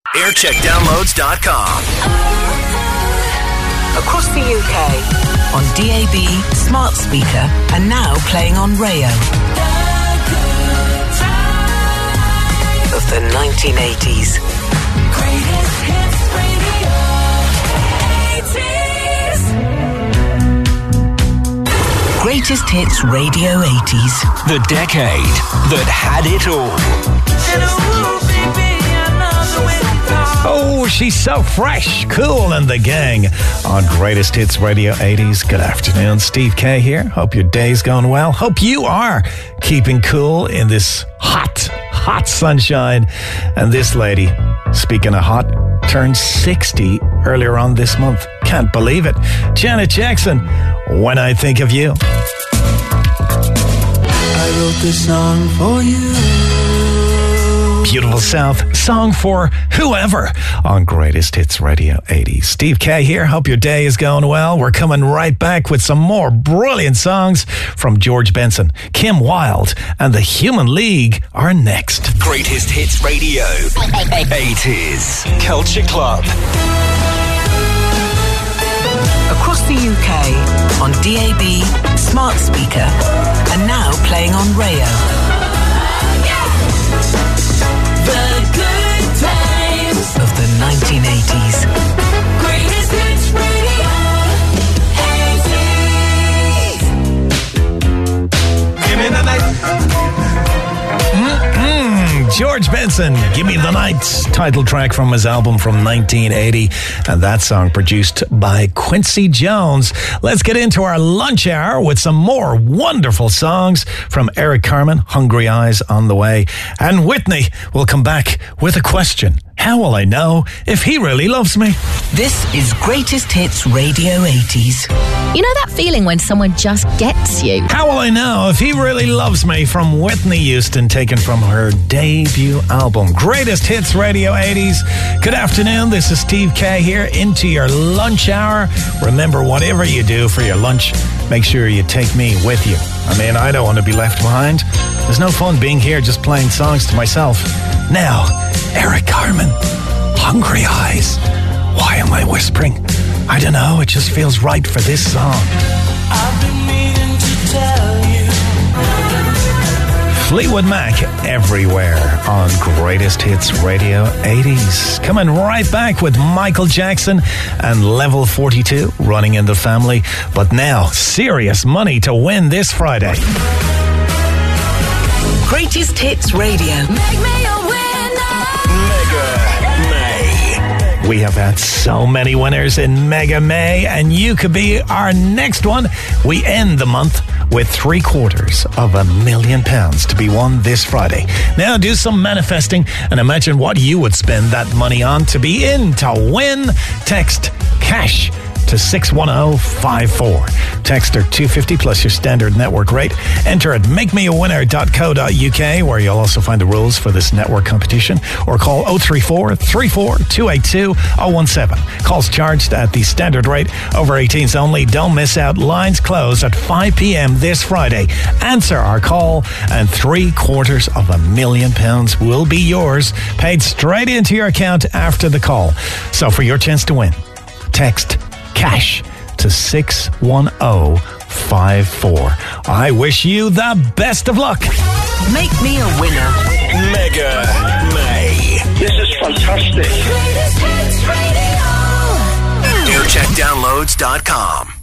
Aircheckdownloads.com. Across the UK, on DAB, smart speaker, and now playing on Rayo. Of the 1980s. Greatest hits radio 80s. Greatest hits radio 80s. The decade that had it all. Oh, she's so fresh, Cool and the Gang on Greatest Hits Radio 80s. Good afternoon, Steve K here. Hope your day's going well. Hope you are keeping cool in this hot sunshine. And this lady, speaking of hot, turned 60 earlier on this month. Can't believe it. Janet Jackson, When I Think of You. I wrote this song for you. Beautiful South, song for whoever on Greatest Hits Radio 80s. Steve K here. Hope your day is going well. We're coming right back with some more brilliant songs from George Benson, Kim Wilde, and the Human League are next. Greatest Hits Radio 80s Culture Club. Across the UK, on DAB, smart speaker, and now playing on Rayo. The good times Of the 1980s. Greatest hits radio 80s. Give me the night. George Benson, Give Me the Night, title track from his album from 1980, and that song produced by Quincy Jones. Let's get into our lunch hour with some more wonderful songs from Eric Carmen, Hungry Eyes on the way, and Whitney will come back with a question. How will I know if he really loves me? This is Greatest Hits Radio 80s. You know that feeling when someone just gets you? How will I know if he really loves me from Whitney Houston, taken from her debut album, Greatest Hits Radio 80s. Good afternoon, this is Steve K here into your lunch hour. Remember, whatever you do for your lunch, make sure you take me with you. I mean, I don't want to be left behind. There's no fun being here just playing songs to myself. Now, Eric Carmen, Hungry Eyes. Why am I whispering? I don't know, it just feels right for this song. I've been meaning to tell you. Fleetwood Mac, Everywhere on Greatest Hits Radio 80s. Coming right back with Michael Jackson and Level 42 running in the family. But now, serious money to win this Friday. Greatest Hits Radio. Make me a winner. We have had so many winners in Mega May, and you could be our next one. We end the month with £750,000 to be won this Friday. Now do some manifesting and imagine what you would spend that money on to be in to win. Text CASH to 61054. Text or $2.50 plus your standard network rate. Enter at makemeawinner.co.uk, where you'll also find the rules for this network competition, or call 034 34 282 017. Calls charged at the standard rate. Over 18s only. Don't miss out. Lines close at 5 p.m. this Friday. Answer our call and £750,000 will be yours, paid straight into your account after the call. So for your chance to win, text CASH to 61054. I wish you the best of luck. Make me a winner. Mega May. This is fantastic. Greatest hits radio. Aircheckdownloads.com.